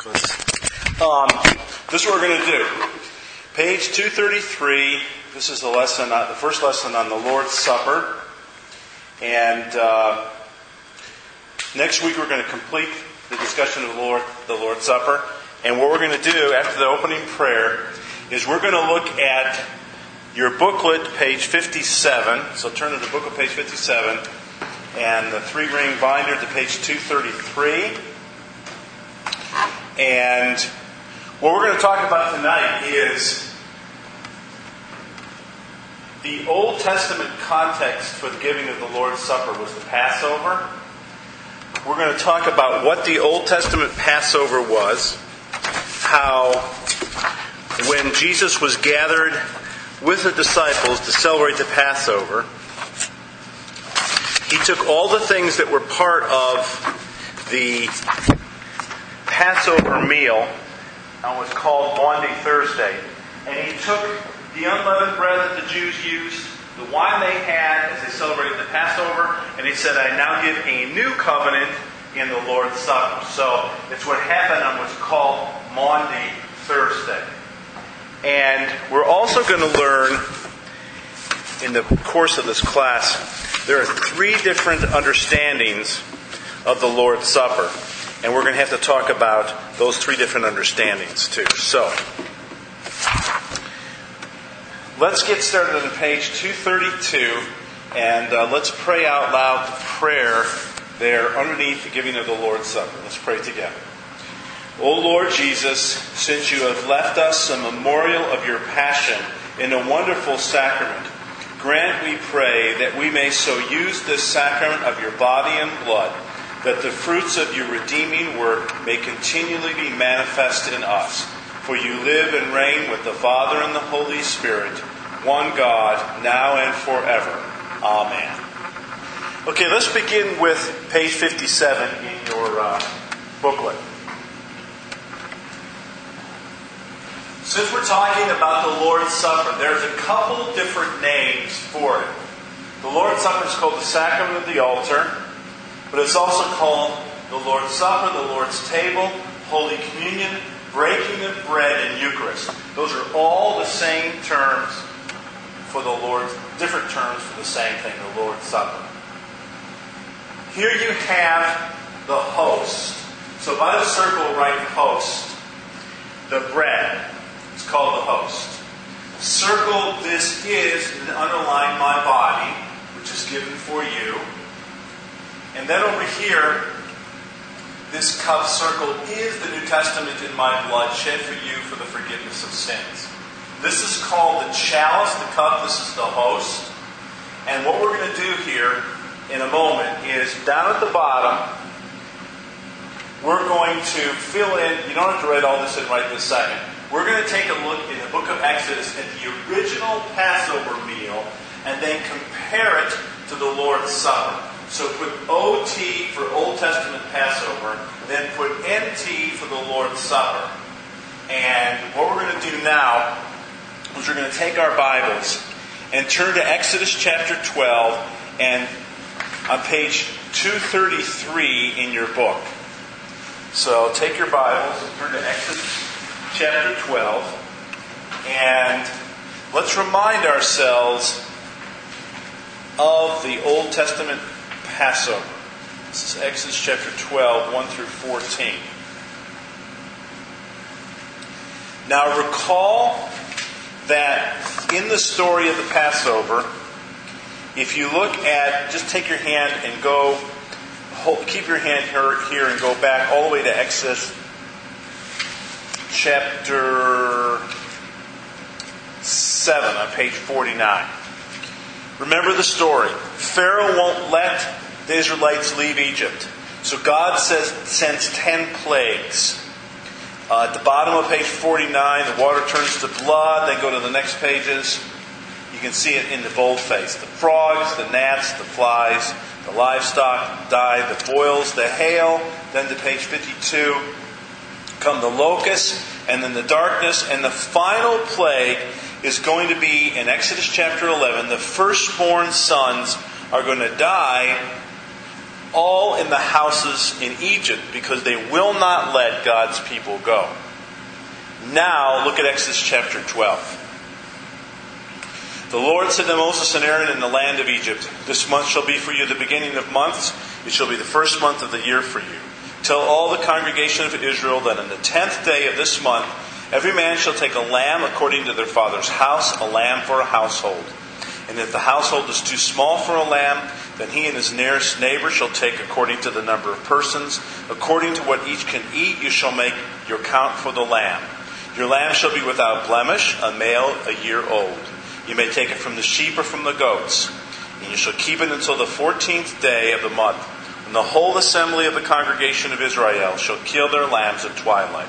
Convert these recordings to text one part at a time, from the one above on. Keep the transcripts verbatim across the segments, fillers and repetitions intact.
Um, this is what we're going to do. Page two thirty-three. This is the lesson, uh, the first lesson on the Lord's Supper. And uh, next week we're going to complete the discussion of the Lord, the Lord's Supper. And what we're going to do after the opening prayer is we're going to look at your booklet, page fifty-seven. So turn to the booklet, page fifty-seven, and the three-ring binder to page two thirty-three. And what we're going to talk about tonight is the Old Testament context for the giving of the Lord's Supper was the Passover. We're going to talk about what the Old Testament Passover was, how when Jesus was gathered with the disciples to celebrate the Passover, he took all the things that were part of the Passover meal, and was called Maundy Thursday, and he took the unleavened bread that the Jews used, the wine they had as they celebrated the Passover, and he said, I now give a new covenant in the Lord's Supper. So it's what happened on what's called Maundy Thursday. And we're also going to learn in the course of this class, there are three different understandings of the Lord's Supper. And we're going to have to talk about those three different understandings too. So, let's get started on page two thirty-two, and uh, let's pray out loud the prayer there underneath the giving of the Lord's Supper. Let's pray together. O Lord Jesus, since you have left us a memorial of your passion in a wonderful sacrament, grant, we pray, that we may so use this sacrament of your body and blood, that the fruits of your redeeming work may continually be manifest in us. For you live and reign with the Father and the Holy Spirit, one God, now and forever. Amen. Okay, let's begin with page fifty-seven in your uh, booklet. Since we're talking about the Lord's Supper, there's a couple different names for it. The Lord's Supper is called the Sacrament of the Altar, but it's also called the Lord's Supper, the Lord's Table, Holy Communion, Breaking of Bread, and Eucharist. Those are all the same terms for the Lord's, different terms for the same thing, the Lord's Supper. Here you have the host. So by the circle, write host. The bread is called the host. Circle, this is, and underline my body, which is given for you. And then over here, this cup circle is the New Testament in my blood, shed for you for the forgiveness of sins. This is called the chalice, the cup. This is the host. And what we're going to do here in a moment is down at the bottom, we're going to fill in, you don't have to write all this in right this second. We're going to take a look in the book of Exodus at the original Passover meal and then compare it to the Lord's Supper. So put O T for Old Testament Passover, then put N T for the Lord's Supper. And what we're going to do now is we're going to take our Bibles and turn to Exodus chapter twelve and on page two thirty-three in your book. So take your Bibles and turn to Exodus chapter twelve, and let's remind ourselves of the Old Testament Passover. This is Exodus chapter twelve, one through fourteen. Now recall that in the story of the Passover, if you look at, just take your hand and go, hold, keep your hand here, here and go back all the way to Exodus chapter seven on page forty-nine. Remember the story. Pharaoh won't let the Israelites leave Egypt. So God says, sends ten plagues. Uh, at the bottom of page forty-nine, the water turns to blood. Then go to the next pages. You can see it in the boldface. The frogs, the gnats, the flies, the livestock die, the boils, the hail. Then to page fifty-two, come the locusts, and then the darkness. And the final plague is going to be in Exodus chapter eleven. The firstborn sons are going to die all in the houses in Egypt, because they will not let God's people go. Now, look at Exodus chapter twelve. The Lord said to Moses and Aaron in the land of Egypt, "This month shall be for you the beginning of months. It shall be the first month of the year for you. Tell all the congregation of Israel that on the tenth day of this month, every man shall take a lamb according to their father's house, a lamb for a household. And if the household is too small for a lamb, then he and his nearest neighbor shall take according to the number of persons. According to what each can eat, you shall make your count for the lamb. Your lamb shall be without blemish, a male a year old. You may take it from the sheep or from the goats. And you shall keep it until the fourteenth day of the month, when the whole assembly of the congregation of Israel shall kill their lambs at twilight.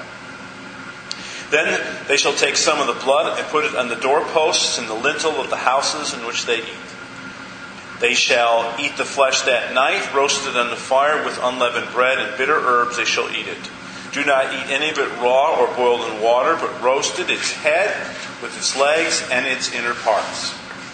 Then they shall take some of the blood and put it on the doorposts and the lintel of the houses in which they eat. They shall eat the flesh that night, roasted on the fire with unleavened bread and bitter herbs they shall eat it. Do not eat any of it raw or boiled in water, but roasted, its head with its legs and its inner parts.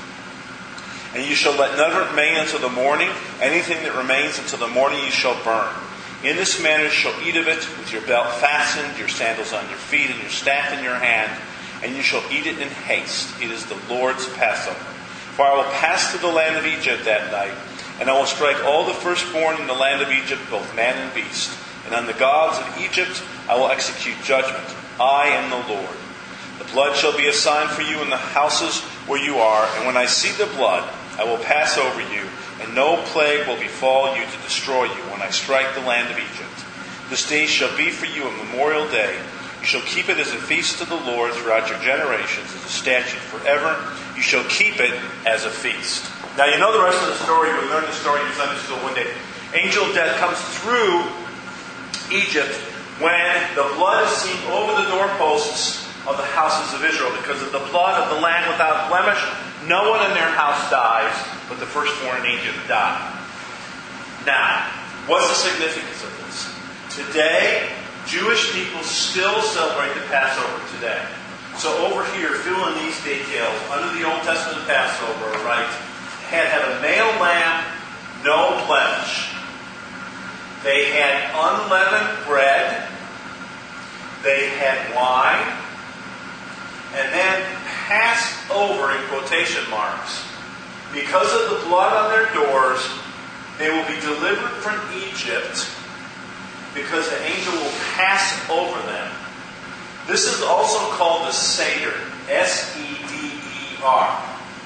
And you shall let none of it remain until the morning. Anything that remains until the morning you shall burn. In this manner you shall eat of it, with your belt fastened, your sandals on your feet, and your staff in your hand. And you shall eat it in haste. It is the Lord's Passover. For I will pass through the land of Egypt that night, and I will strike all the firstborn in the land of Egypt, both man and beast. And on the gods of Egypt I will execute judgment. I am the Lord. The blood shall be a sign for you in the houses where you are, and when I see the blood, I will pass over you, and no plague will befall you to destroy you when I strike the land of Egypt. This day shall be for you a memorial day. You shall keep it as a feast to the Lord throughout your generations, as a statute forever. You shall keep it as a feast." Now you know the rest of the story. We learned the story in Sunday school one day. Angel of death comes through Egypt when the blood is seen over the doorposts of the houses of Israel. Because of the blood of the lamb without blemish, no one in their house dies, but the firstborn in Egypt die. Now, what's the significance of this? Today, Jewish people still celebrate the Passover today. So over here, fill in these details. Under the Old Testament Passover, right, had had a male lamb, no blemish. They had unleavened bread. They had wine. And then Passover in quotation marks. Because of the blood on their doors, they will be delivered from Egypt because the angel will pass over them. This is also called the Seder. S E D E R.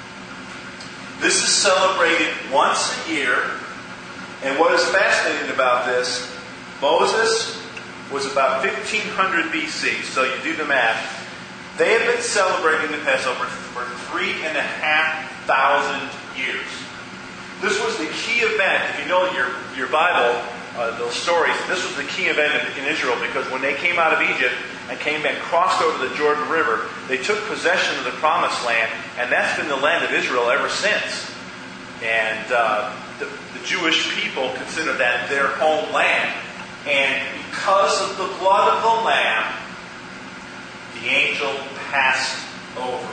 This is celebrated once a year. And what is fascinating about this, Moses was about fifteen hundred B C. So you do the math. They have been celebrating the Passover for three and a half thousand years. This was the key event. If you know your, your Bible, uh, those stories, this was the key event in, in Israel, because when they came out of Egypt and came and crossed over the Jordan River, they took possession of the Promised Land, and that's been the land of Israel ever since. And uh, the, the Jewish people consider that their home land. And because of the blood of the Lamb, the angel passed over.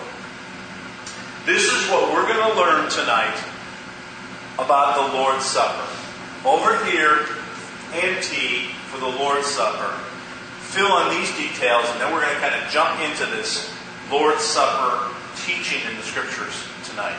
This is what we're going to learn tonight about the Lord's Supper. Over here, M T for the Lord's Supper. Fill in these details, and then we're going to kind of jump into this Lord's Supper teaching in the Scriptures tonight.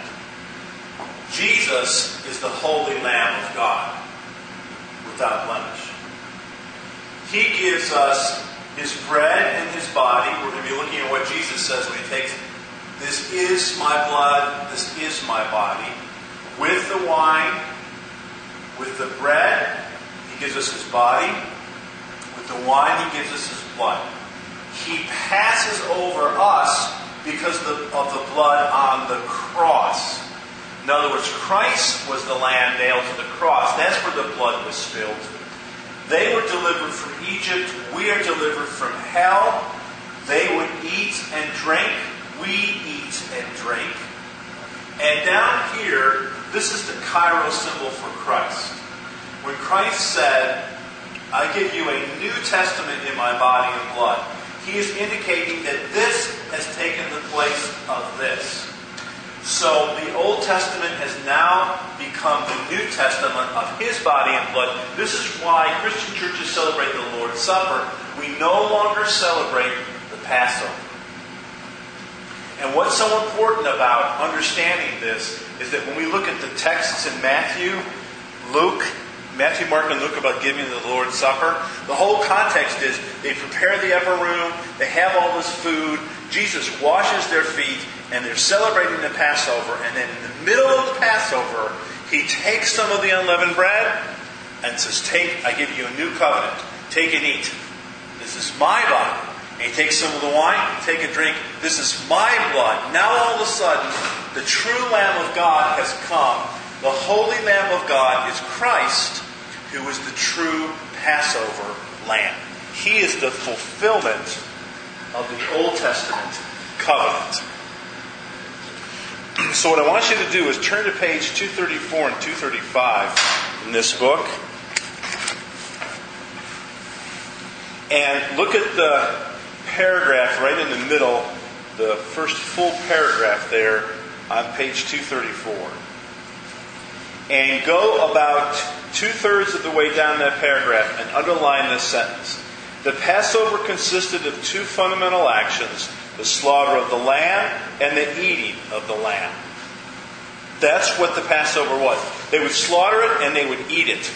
Jesus is the Holy Lamb of God, without blemish. He gives us His bread and His body. We're going to be looking at what Jesus says when He takes it. This is my blood, this is my body. With the wine, with the bread, He gives us His body. With the wine, He gives us His blood. He passes over us because of the blood on the cross. In other words, Christ was the lamb nailed to the cross. That's where the blood was spilled. They were delivered from Egypt. We are delivered from hell. They would eat and drink. We eat and drink. And down here, this is the Kairos symbol for Christ. When Christ said, I give you a New Testament in my body and blood, He is indicating that this has taken the place of this. So the Old Testament has now become the New Testament of His body and blood. This is why Christian churches celebrate the Lord's Supper. We no longer celebrate the Passover. And what's so important about understanding this is that when we look at the texts in Matthew, Luke, Matthew, Mark, and Luke about giving the Lord's Supper, the whole context is they prepare the upper room, they have all this food, Jesus washes their feet, and they're celebrating the Passover. And then in the middle of the Passover, He takes some of the unleavened bread and says, "Take, I give you a new covenant. Take and eat. This is my body." And He takes some of the wine, take a drink. This is my blood. Now all of a sudden, the true Lamb of God has come. The Holy Lamb of God is Christ, who is the true Passover Lamb. He is the fulfillment of the Old Testament covenant. So what I want you to do is turn to page two thirty-four and two thirty-five in this book. And look at the paragraph right in the middle, the first full paragraph there on page two thirty-four. And go about two-thirds of the way down that paragraph and underline this sentence. The Passover consisted of two fundamental actions: the slaughter of the lamb and the eating of the lamb. That's what the Passover was. They would slaughter it and they would eat it.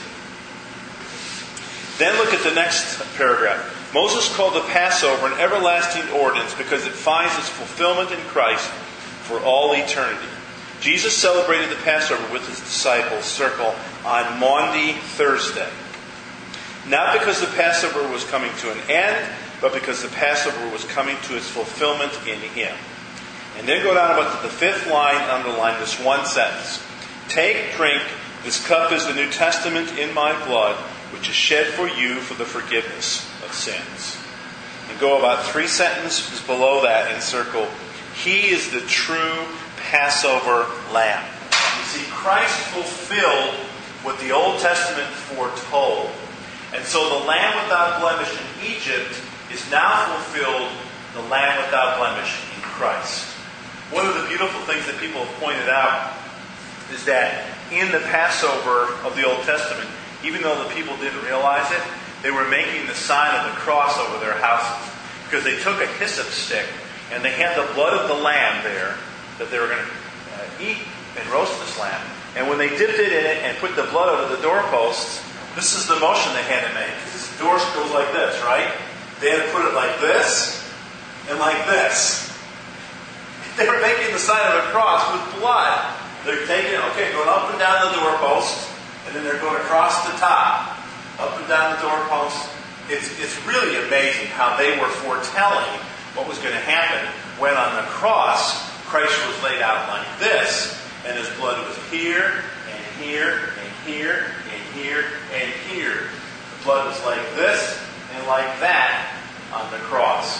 Then look at the next paragraph. Moses called the Passover an everlasting ordinance because it finds its fulfillment in Christ for all eternity. Jesus celebrated the Passover with His disciples, circle, on Maundy Thursday. Not because the Passover was coming to an end, but because the Passover was coming to its fulfillment in Him. And then go down about to the fifth line, underline this one sentence. Take, drink, this cup is the New Testament in my blood, which is shed for you for the forgiveness of sins. And go about three sentences below that and circle, He is the true Passover Lamb. You see, Christ fulfilled what the Old Testament foretold. And so the Lamb without blemish in Egypt is now fulfilled, the Lamb without blemish in Christ. One of the beautiful things that people have pointed out is that in the Passover of the Old Testament, even though the people didn't realize it, they were making the sign of the cross over their houses. Because they took a hyssop stick and they had the blood of the lamb there that they were going to uh, eat and roast this lamb. And when they dipped it in it and put the blood over the doorposts, this is the motion they had to make. This door goes like this, right? They had to put it like this and like this. They were making the sign of a cross with blood. They're taking, okay, going up and down the doorpost, and then they're going across the top, up and down the doorpost. It's, it's really amazing how they were foretelling what was going to happen when on the cross, Christ was laid out like this, and His blood was here, and here, and here, and here, and here. The blood was like this, and like that on the cross.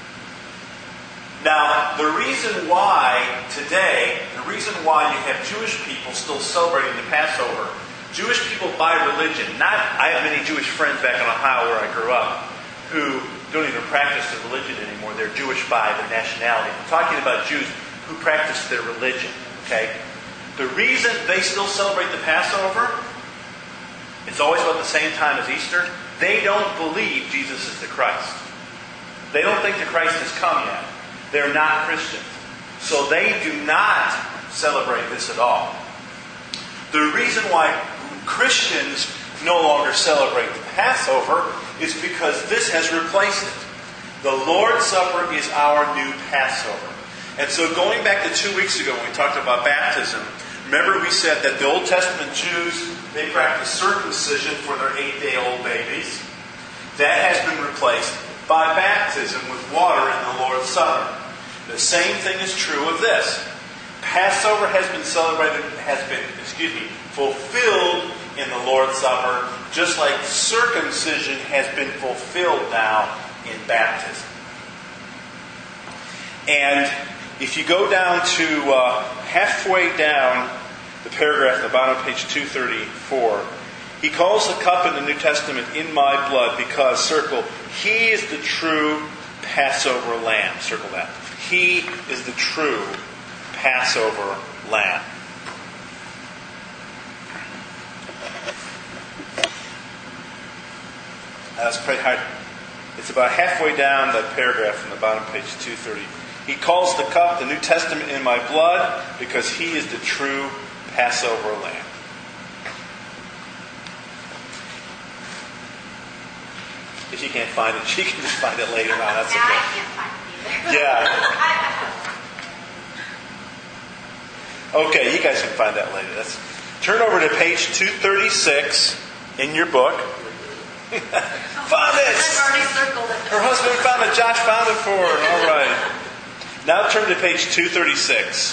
Now, the reason why today, the reason why you have Jewish people still celebrating the Passover, Jewish people by religion, not, I have many Jewish friends back in Ohio where I grew up, who don't even practice their religion anymore. They're Jewish by their nationality. I'm talking about Jews who practice their religion, okay? The reason they still celebrate the Passover, it's always about the same time as Easter. They don't believe Jesus is the Christ. They don't think the Christ has come yet. They're not Christians. So they do not celebrate this at all. The reason why Christians no longer celebrate the Passover is because this has replaced it. The Lord's Supper is our new Passover. And so going back to two weeks ago when we talked about baptism, remember we said that the Old Testament Jews, they practiced circumcision for their eight-day-old babies. That has been replaced by baptism with water in the Lord's Supper. The same thing is true of this. Passover has been celebrated, has been, excuse me, fulfilled in the Lord's Supper, just like circumcision has been fulfilled now in baptism. And if you go down to uh, halfway down the paragraph at the bottom of page two thirty-four, He calls the cup in the New Testament in my blood because, circle, He is the true Passover lamb. Circle that. He is the true Passover lamb. That's pretty hard. It's about halfway down that paragraph from the bottom, page two thirty. He calls the cup the New Testament in my blood because he is the true Passover lamb. If you can't find it, she can just find it later on. That's okay. I can't find it either. Yeah. Okay, you guys can find that later. That's, turn over to page two thirty-six in your book. Found it! I've already circled it. Her husband found it. Josh found it for her. All right. Now turn to page two thirty-six.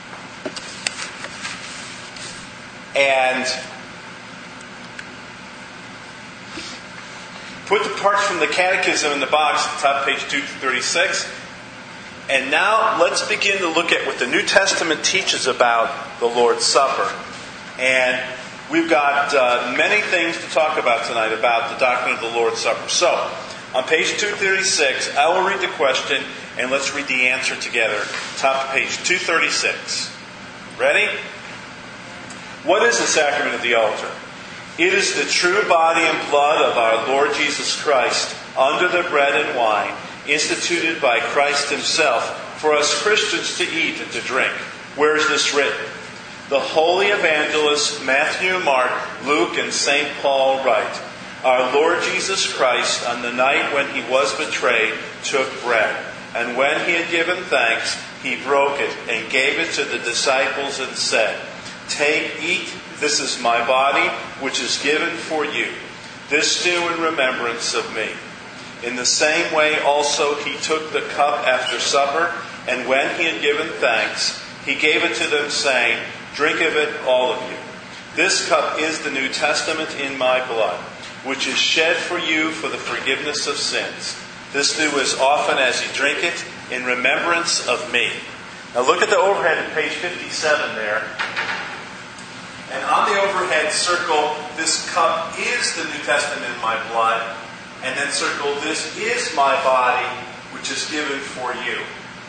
And put the parts from the catechism in the box at the top of page two thirty-six. And now let's begin to look at what the New Testament teaches about the Lord's Supper. And we've got uh, many things to talk about tonight about the doctrine of the Lord's Supper. So, on page two thirty-six, I will read the question and let's read the answer together. Top of page two thirty-six. Ready? What is the sacrament of the altar? It is the true body and blood of our Lord Jesus Christ under the bread and wine instituted by Christ himself for us Christians to eat and to drink. Where is this written? The holy evangelists Matthew, Mark, Luke, and Saint Paul write, our Lord Jesus Christ, on the night when he was betrayed, took bread. And when he had given thanks, he broke it and gave it to the disciples and said, take, eat, this is my body, which is given for you. This do in remembrance of me. In the same way also he took the cup after supper, and when he had given thanks, he gave it to them, saying, drink of it, all of you. This cup is the New Testament in my blood, which is shed for you for the forgiveness of sins. This do as often as you drink it in remembrance of me. Now look at the overhead at page fifty-seven there. And on the overhead, circle, this cup is the New Testament in my blood. And then circle, this is my body, which is given for you.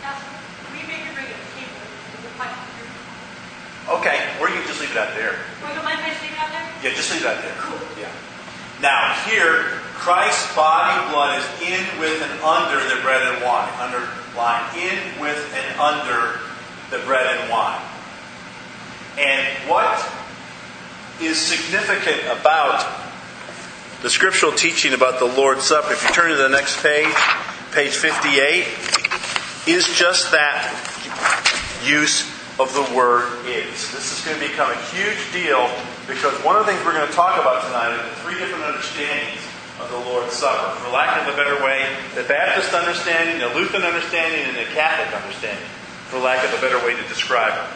Okay, or you can just leave it out there. Well, you don't mind if I just leave it out there? Yeah, just leave it out there. Cool. Yeah. Now, here, Christ's body and blood is in, with, and under the bread and wine. Underline, in, with, and under the bread and wine. And what is significant about the scriptural teaching about the Lord's Supper, if you turn to the next page, page fifty-eight, is just that use of the word is. This is going to become a huge deal because one of the things we're going to talk about tonight are the three different understandings of the Lord's Supper. For lack of a better way, the Baptist understanding, the Lutheran understanding, and the Catholic understanding. For lack of a better way to describe it.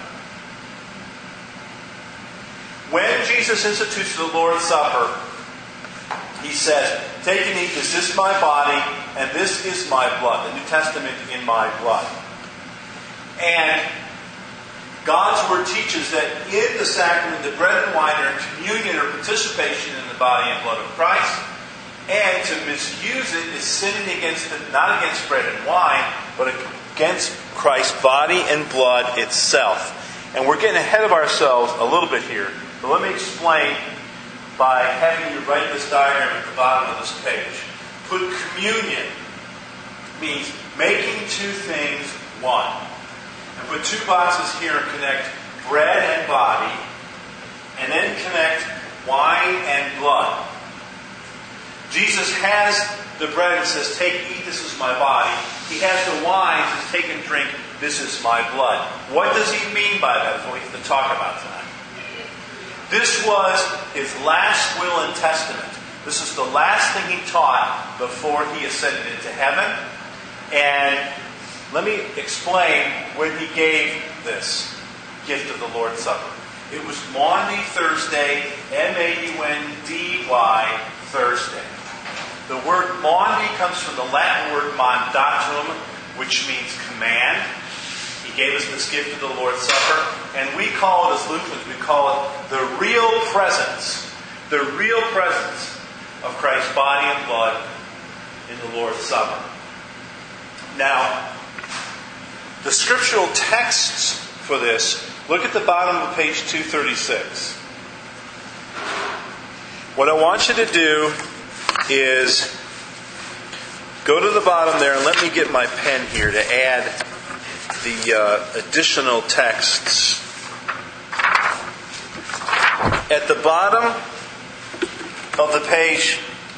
When Jesus institutes the Lord's Supper, he says, take and eat, this is my body, and this is my blood. The New Testament in my blood. And God's Word teaches that in the sacrament, the bread and wine are communion or participation in the body and blood of Christ. And to misuse it is sinning against it, not against bread and wine, but against Christ's body and blood itself. And we're getting ahead of ourselves a little bit here. But let me explain by having you write this diagram at the bottom of this page. Put communion means making two things one. And put two boxes here and connect bread and body, and then connect wine and blood. Jesus has the bread and says, take, eat, this is my body. He has the wine and says, take and drink, this is my blood. What does he mean by that? That's what we have to talk about tonight. This was his last will and testament. This is the last thing he taught before he ascended into heaven. And let me explain when he gave this gift of the Lord's Supper. It was Maundy Thursday, M A U N D Y, Thursday. The word Maundy comes from the Latin word mandatum, which means command. He gave us this gift of the Lord's Supper. And we call it, as Lutherans, we call it the real presence. The real presence of Christ's body and blood in the Lord's Supper. Now, the scriptural texts for this, look at the bottom of page two thirty-six. What I want you to do is go to the bottom there and let me get my pen here to add the uh, additional texts. At the bottom of the page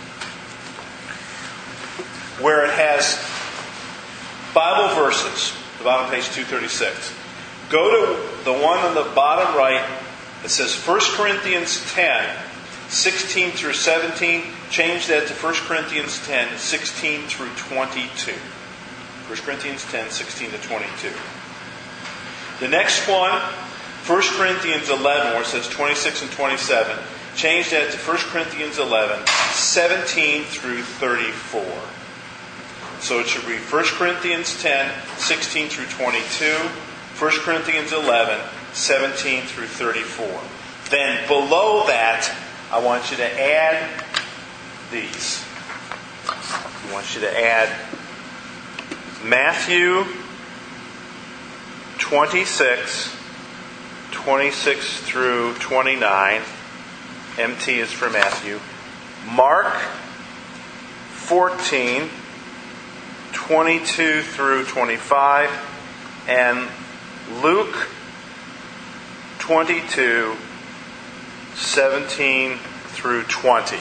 where it has Bible verses, the bottom of page two thirty-six, go to the one on the bottom right that says First Corinthians ten, sixteen through seventeen. Change that to First Corinthians ten, sixteen through twenty-two. First Corinthians ten, sixteen to twenty-two. The next one, First Corinthians eleven, where it says twenty-six and twenty-seven. Change that to First Corinthians eleven, seventeen through thirty-four. So it should read First Corinthians ten, sixteen through twenty-two. First Corinthians eleven, seventeen through thirty-four. Then below that, I want you to add these. I want you to add Matthew twenty-six, twenty-six through twenty-nine. M T is for Matthew. Mark fourteen, twenty-two through twenty-five. And Luke twenty-two, seventeen through twenty.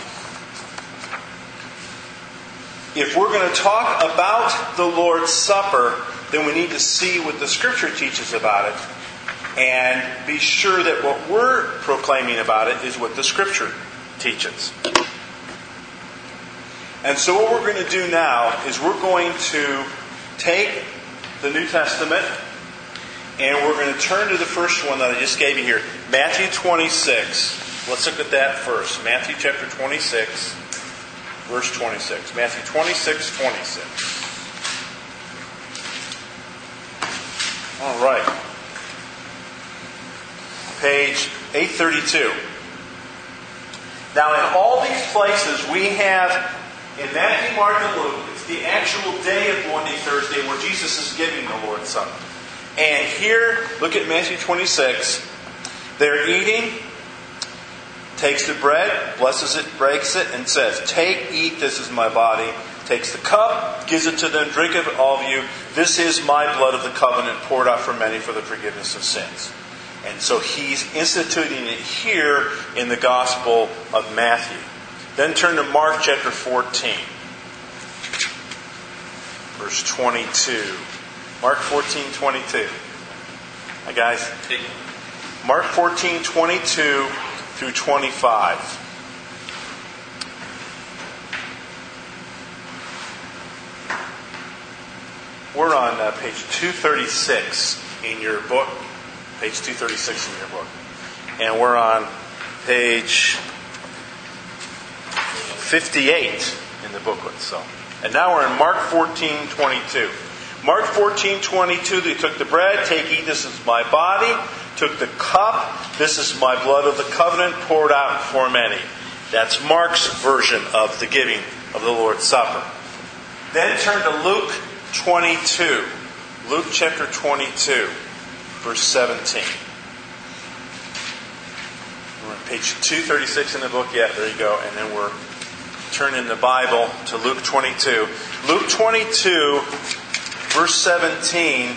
If we're going to talk about the Lord's Supper, then we need to see what the Scripture teaches about it and be sure that what we're proclaiming about it is what the Scripture teaches. And so what we're going to do now is we're going to take the New Testament and we're going to turn to the first one that I just gave you here, Matthew twenty-six. Let's look at that first. Matthew chapter twenty-six, verse twenty-six. Matthew twenty-six, twenty-six. All right. Page eight thirty-two. Now, in all these places, we have, in Matthew, Mark, and Luke, it's the actual day of Maundy Thursday where Jesus is giving the Lord's Supper. And here, look at Matthew twenty-six. They're eating, takes the bread, blesses it, breaks it, and says, "Take, eat, this is my body." Takes the cup, gives it to them, drink of it, all of you. This is my blood of the covenant poured out for many for the forgiveness of sins. And so he's instituting it here in the Gospel of Matthew. Then turn to Mark chapter fourteen, verse twenty-two. Mark fourteen, twenty-two. Hi, guys. Mark fourteen, twenty-two through twenty-five. We're on uh, page two thirty-six in your book. Page two thirty-six in your book. And we're on page fifty-eight in the booklet. So, and now we're in Mark fourteen, twenty-two. Mark fourteen, twenty-two, they took the bread, take, eat, this is my body. Took the cup, this is my blood of the covenant poured out for many. That's Mark's version of the giving of the Lord's Supper. Then turn to Luke twenty-two. Luke chapter twenty-two, verse seventeen. We're on page two thirty-six in the book. Yeah, there you go. And then we're turning the Bible to Luke twenty-two. Luke twenty-two, verse seventeen.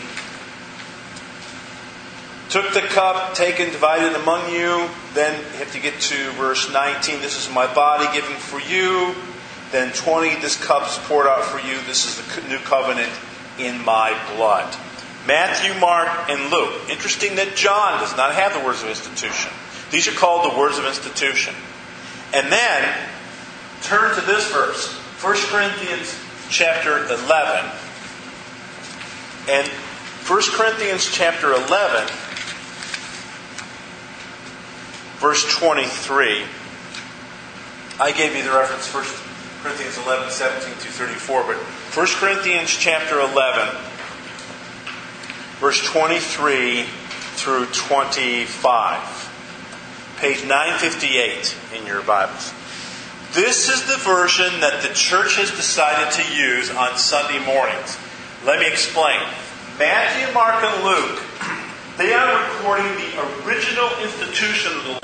Took the cup, taken, divided among you. Then you have to get to verse nineteen. This is my body given for you. Then twenty, this cup's poured out for you. This is the new covenant in my blood. Matthew, Mark, and Luke. Interesting that John does not have the words of institution. These are called the words of institution. And then, turn to this verse. First Corinthians chapter eleven. And First Corinthians chapter eleven, verse twenty-three. I gave you the reference, First Corinthians eleven, seventeen to thirty-four, but First Corinthians chapter eleven, verse twenty-three through twenty-five. Page nine fifty-eight in your Bibles. This is the version that the church has decided to use on Sunday mornings. Let me explain. Matthew, Mark, and Luke, they are recording the original institution of the